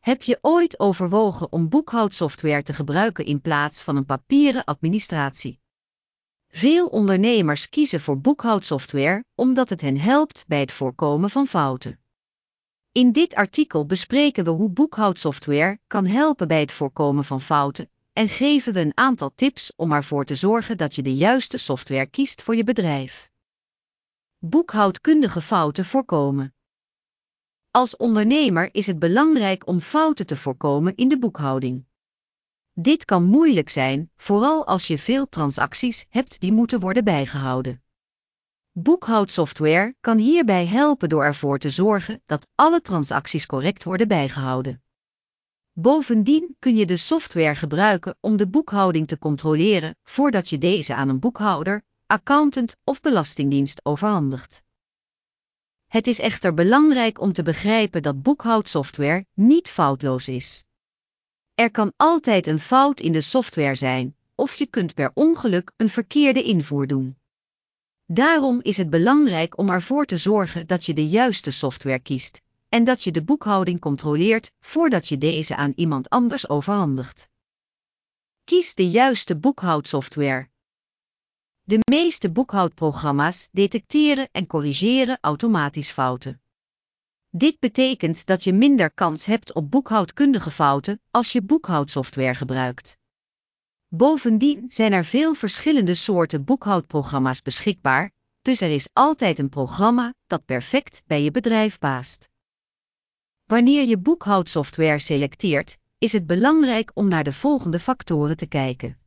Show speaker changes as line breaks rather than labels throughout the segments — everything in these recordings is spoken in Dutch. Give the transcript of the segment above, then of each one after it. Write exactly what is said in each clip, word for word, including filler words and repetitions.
Heb je ooit overwogen om boekhoudsoftware te gebruiken in plaats van een papieren administratie? Veel ondernemers kiezen voor boekhoudsoftware omdat het hen helpt bij het voorkomen van fouten. In dit artikel bespreken we hoe boekhoudsoftware kan helpen bij het voorkomen van fouten en geven we een aantal tips om ervoor te zorgen dat je de juiste software kiest voor je bedrijf. Boekhoudkundige fouten voorkomen. Als ondernemer is het belangrijk om fouten te voorkomen in de boekhouding. Dit kan moeilijk zijn, vooral als je veel transacties hebt die moeten worden bijgehouden. Boekhoudsoftware kan hierbij helpen door ervoor te zorgen dat alle transacties correct worden bijgehouden. Bovendien kun je de software gebruiken om de boekhouding te controleren voordat je deze aan een boekhouder, accountant of belastingdienst overhandigt. Het is echter belangrijk om te begrijpen dat boekhoudsoftware niet foutloos is. Er kan altijd een fout in de software zijn, of je kunt per ongeluk een verkeerde invoer doen. Daarom is het belangrijk om ervoor te zorgen dat je de juiste software kiest en dat je de boekhouding controleert voordat je deze aan iemand anders overhandigt. Kies de juiste boekhoudsoftware. De meeste boekhoudprogramma's detecteren en corrigeren automatisch fouten. Dit betekent dat je minder kans hebt op boekhoudkundige fouten als je boekhoudsoftware gebruikt. Bovendien zijn er veel verschillende soorten boekhoudprogramma's beschikbaar, dus er is altijd een programma dat perfect bij je bedrijf past. Wanneer je boekhoudsoftware selecteert, is het belangrijk om naar de volgende factoren te kijken.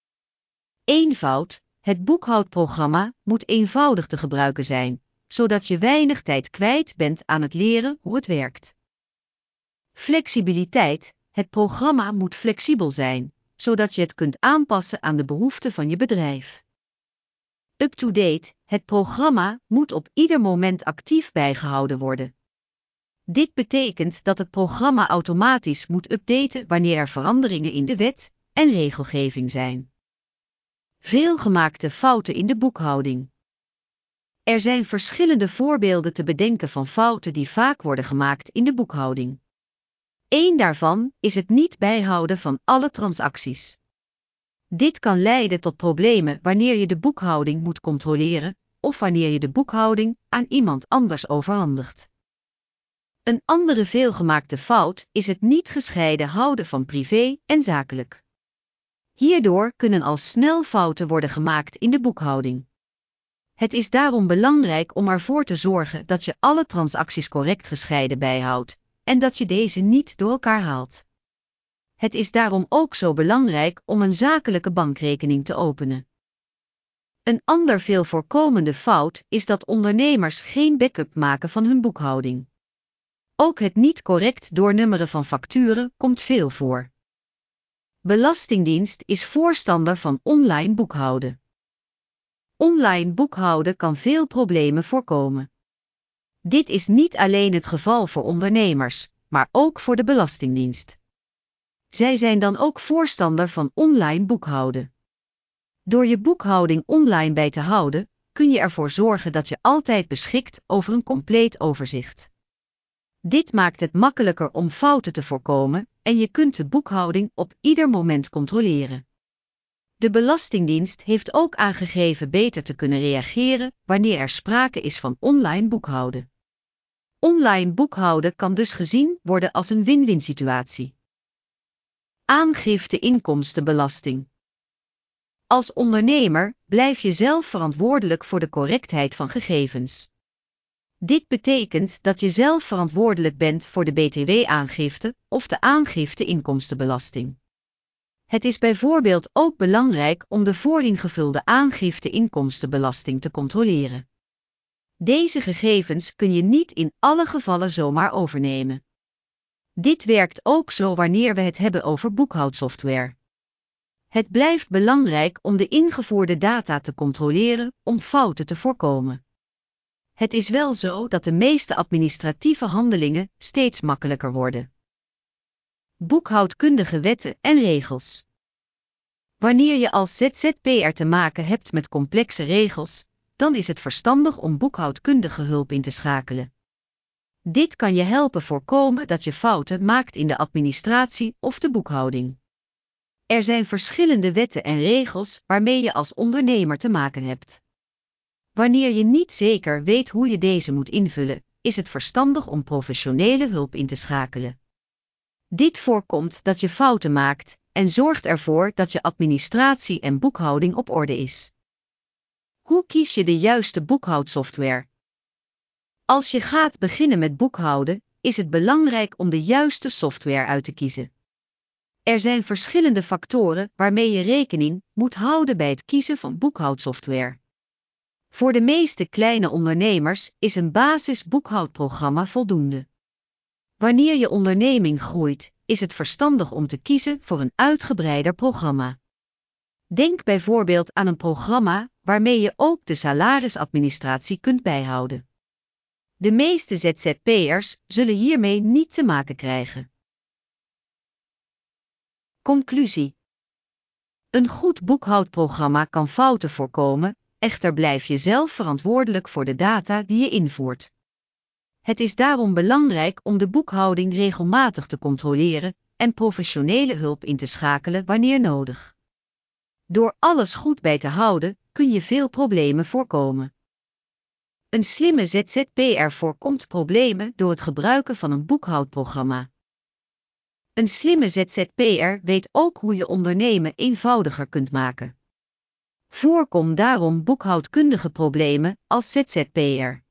Eenvoud. Het boekhoudprogramma moet eenvoudig te gebruiken zijn, zodat je weinig tijd kwijt bent aan het leren hoe het werkt. Flexibiliteit. Het programma moet flexibel zijn, zodat je het kunt aanpassen aan de behoeften van je bedrijf. Up-to-date. Het programma moet op ieder moment actief bijgehouden worden. Dit betekent dat het programma automatisch moet updaten wanneer er veranderingen in de wet en regelgeving zijn. Veelgemaakte fouten in de boekhouding. Er zijn verschillende voorbeelden te bedenken van fouten die vaak worden gemaakt in de boekhouding. Eén daarvan is het niet bijhouden van alle transacties. Dit kan leiden tot problemen wanneer je de boekhouding moet controleren of wanneer je de boekhouding aan iemand anders overhandigt. Een andere veelgemaakte fout is het niet gescheiden houden van privé en zakelijk. Hierdoor kunnen al snel fouten worden gemaakt in de boekhouding. Het is daarom belangrijk om ervoor te zorgen dat je alle transacties correct gescheiden bijhoudt en dat je deze niet door elkaar haalt. Het is daarom ook zo belangrijk om een zakelijke bankrekening te openen. Een ander veel voorkomende fout is dat ondernemers geen backup maken van hun boekhouding. Ook het niet correct doornummeren van facturen komt veel voor. Belastingdienst is voorstander van online boekhouden. Online boekhouden kan veel problemen voorkomen. Dit is niet alleen het geval voor ondernemers, maar ook voor de Belastingdienst. Zij zijn dan ook voorstander van online boekhouden. Door je boekhouding online bij te houden, kun je ervoor zorgen dat je altijd beschikt over een compleet overzicht. Dit maakt het makkelijker om fouten te voorkomen en je kunt de boekhouding op ieder moment controleren. De Belastingdienst heeft ook aangegeven beter te kunnen reageren wanneer er sprake is van online boekhouden. Online boekhouden kan dus gezien worden als een win-win situatie. Aangifte inkomstenbelasting. Als ondernemer blijf je zelf verantwoordelijk voor de correctheid van gegevens. Dit betekent dat je zelf verantwoordelijk bent voor de B T W-aangifte of de aangifte inkomstenbelasting. Het is bijvoorbeeld ook belangrijk om de vooringevulde aangifte inkomstenbelasting te controleren. Deze gegevens kun je niet in alle gevallen zomaar overnemen. Dit werkt ook zo wanneer we het hebben over boekhoudsoftware. Het blijft belangrijk om de ingevoerde data te controleren om fouten te voorkomen. Het is wel zo dat de meeste administratieve handelingen steeds makkelijker worden. Boekhoudkundige wetten en regels. Wanneer je als Z Z P R te maken hebt met complexe regels, dan is het verstandig om boekhoudkundige hulp in te schakelen. Dit kan je helpen voorkomen dat je fouten maakt in de administratie of de boekhouding. Er zijn verschillende wetten en regels waarmee je als ondernemer te maken hebt. Wanneer je niet zeker weet hoe je deze moet invullen, is het verstandig om professionele hulp in te schakelen. Dit voorkomt dat je fouten maakt en zorgt ervoor dat je administratie en boekhouding op orde is. Hoe kies je de juiste boekhoudsoftware? Als je gaat beginnen met boekhouden, is het belangrijk om de juiste software uit te kiezen. Er zijn verschillende factoren waarmee je rekening moet houden bij het kiezen van boekhoudsoftware. Voor de meeste kleine ondernemers is een basisboekhoudprogramma voldoende. Wanneer je onderneming groeit, is het verstandig om te kiezen voor een uitgebreider programma. Denk bijvoorbeeld aan een programma waarmee je ook de salarisadministratie kunt bijhouden. De meeste Z Z P'ers zullen hiermee niet te maken krijgen. Conclusie: een goed boekhoudprogramma kan fouten voorkomen, echter blijf je zelf verantwoordelijk voor de data die je invoert. Het is daarom belangrijk om de boekhouding regelmatig te controleren en professionele hulp in te schakelen wanneer nodig. Door alles goed bij te houden, kun je veel problemen voorkomen. Een slimme Z Z P'er voorkomt problemen door het gebruiken van een boekhoudprogramma. Een slimme Z Z P'er weet ook hoe je ondernemen eenvoudiger kunt maken. Voorkom daarom boekhoudkundige problemen als Z Z P'er.